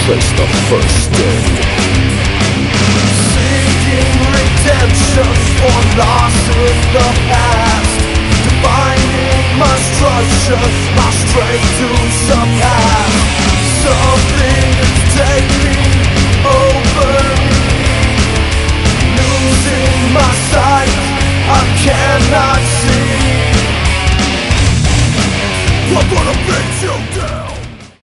face the first day. Seeking redemption for loss in the past, defining my structure, my strength to surpass.